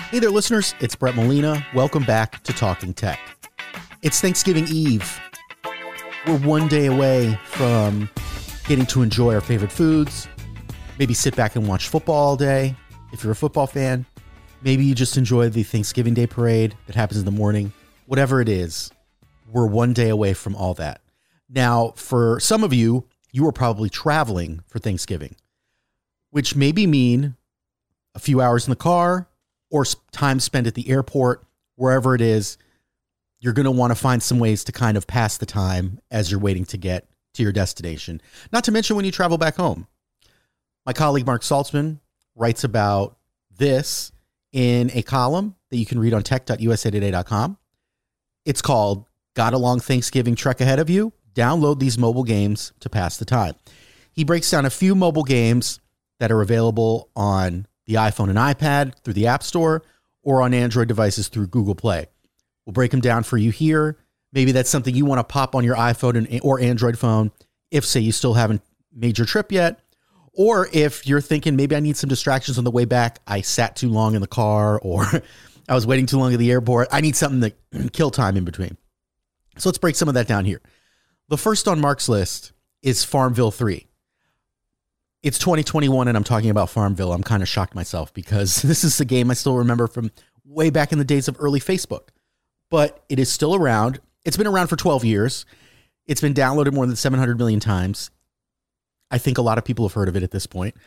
Hey there, listeners. It's Brett Molina. Welcome back to Talking Tech. It's Thanksgiving Eve. We're one day away from getting to enjoy our favorite foods. Maybe sit back and watch football all day. If you're a football fan, maybe you just enjoy the Thanksgiving Day parade that happens in the morning. Whatever it is, we're one day away from all that. Now, for some of you, you are probably traveling for Thanksgiving, which maybe mean a few hours in the car, or time spent at the airport, wherever it is. You're going to want to find some ways to kind of pass the time as you're waiting to get to your destination. Not to mention when you travel back home. My colleague Mark Saltzman writes about this in a column that you can read on tech.usatoday.com. It's called Got a Long Thanksgiving Trek Ahead of You? Download these mobile games to pass the time. He breaks down a few mobile games that are available on the iPhone and iPad through the App Store, or on Android devices through Google Play. We'll break them down for you here. Maybe that's something you want to pop on your iPhone or Android phone if, say, you still haven't made your trip yet. Or if you're thinking, maybe I need some distractions on the way back. I sat too long in the car, or I was waiting too long at the airport. I need something to kill time in between. So let's break some of that down here. The first on Mark's list is Farmville 3. It's 2021 and I'm talking about Farmville. I'm kind of shocked myself because this is a game I still remember from way back in the days of early Facebook. But it is still around. It's been around for 12 years. It's been downloaded more than 700 million times. I think a lot of people have heard of it at this point.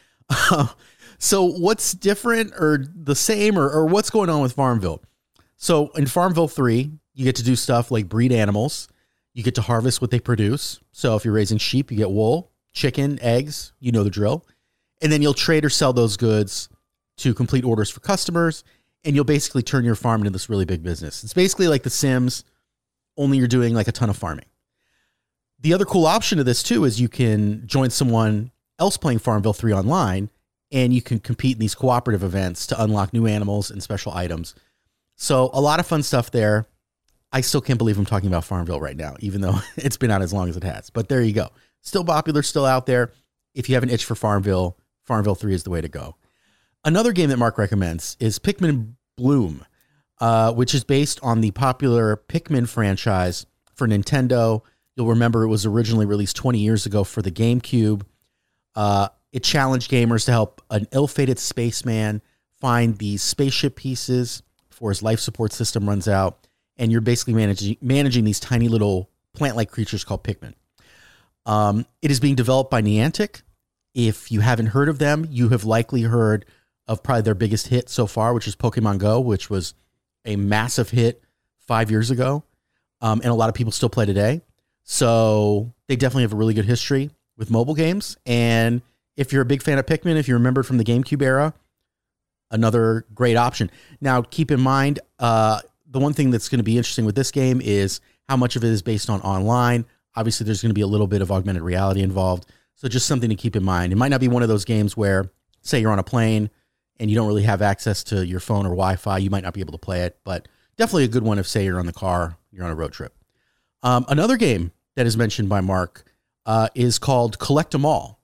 So what's different or the same or what's going on with Farmville? So in Farmville 3, you get to do stuff like breed animals. You get to harvest what they produce. So if you're raising sheep, you get wool, chicken, eggs, you know the drill. And then you'll trade or sell those goods to complete orders for customers. And you'll basically turn your farm into this really big business. It's basically like The Sims, only you're doing like a ton of farming. The other cool option of this too is you can join someone else playing Farmville 3 online, and you can compete in these cooperative events to unlock new animals and special items. So a lot of fun stuff there. I still can't believe I'm talking about Farmville right now, even though it's been out as long as it has. But there you go. Still popular, still out there. If you have an itch for Farmville, Farmville 3 is the way to go. Another game that Mark recommends is Pikmin Bloom, which is based on the popular Pikmin franchise for Nintendo. You'll remember it was originally released 20 years ago for the GameCube. It challenged gamers to help an ill-fated spaceman find these spaceship pieces before his life support system runs out. And you're basically managing these tiny little plant-like creatures called Pikmin. It is being developed by Niantic. If you haven't heard of them, you have likely heard of probably their biggest hit so far, which is Pokemon Go, which was a massive hit 5 years ago. And a lot of people still play today. So they definitely have a really good history with mobile games. And if you're a big fan of Pikmin, if you remember from the GameCube era, another great option. Now, keep in mind, the one thing that's going to be interesting with this game is how much of it is based on online. Obviously, there's going to be a little bit of augmented reality involved. So just something to keep in mind. It might not be one of those games where, say, you're on a plane and you don't really have access to your phone or Wi-Fi. You might not be able to play it, but definitely a good one if, say, you're on the car, you're on a road trip. Another game that is mentioned by Mark is called Collect 'Em All.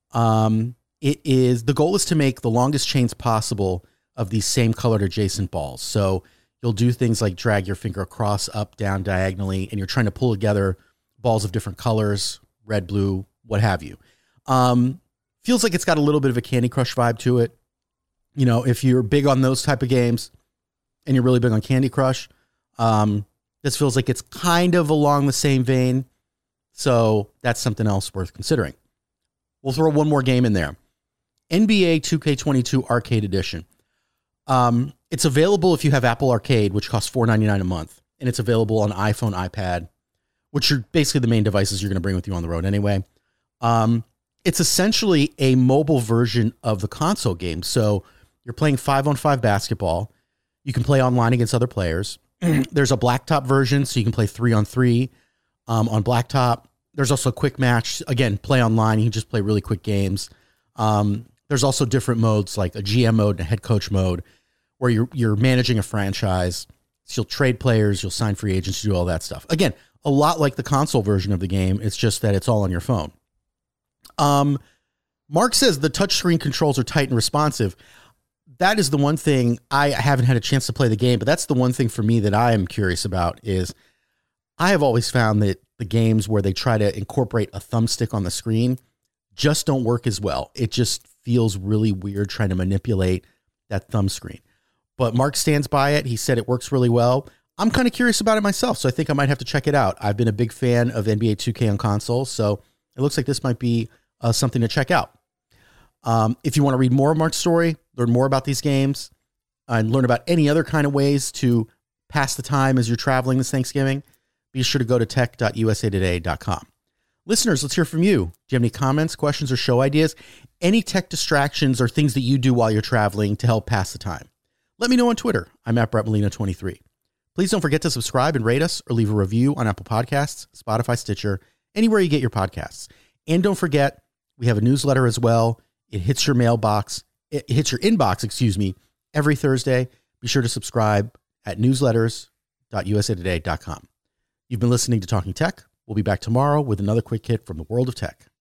The goal is to make the longest chains possible of these same colored adjacent balls. So you'll do things like drag your finger across, up, down, diagonally, and you're trying to pull together balls of different colors, red, blue, what have you. Feels like it's got a little bit of a Candy Crush vibe to it. You know, if you're big on those type of games and you're really big on Candy Crush, this feels like it's kind of along the same vein. So that's something else worth considering. We'll throw one more game in there. NBA 2K22 Arcade Edition. It's available if you have Apple Arcade, which costs $4.99 a month. And it's available on iPhone, iPad, which are basically the main devices you're going to bring with you on the road anyway. It's essentially a mobile version of the console game. So you're playing 5-on-5 basketball. You can play online against other players. There's a blacktop version, so you can play 3-on-3 on blacktop. There's also a quick match. Again, play online. You can just play really quick games. There's also different modes like a GM mode and a head coach mode where you're managing a franchise. So you'll trade players, you'll sign free agents, you do all that stuff. Again, a lot like the console version of the game. It's just that it's all on your phone. Mark says the touchscreen controls are tight and responsive. that is the one thing. I haven't had a chance to play the game, but that's the one thing for me that I am curious about is I have always found that the games where they try to incorporate a thumbstick on the screen just don't work as well. It just feels really weird trying to manipulate that thumb screen. But Mark stands by it. He said it works really well. I'm kind of curious about it myself, so I think I might have to check it out. I've been a big fan of NBA 2K on console, so it looks like this might be something to check out. If you want to read more of Mark's story, learn more about these games, and learn about any other kind of ways to pass the time as you're traveling this Thanksgiving, be sure to go to tech.usatoday.com. Listeners, let's hear from you. Do you have any comments, questions, or show ideas? Any tech distractions or things that you do while you're traveling to help pass the time? Let me know on Twitter. I'm at Brett Molina 23. Please don't forget to subscribe and rate us or leave a review on Apple Podcasts, Spotify, Stitcher, anywhere you get your podcasts. And don't forget, we have a newsletter as well. It hits your mailbox. It hits your inbox, every Thursday. Be sure to subscribe at newsletters.usatoday.com. You've been listening to Talking Tech. We'll be back tomorrow with another quick hit from the world of tech.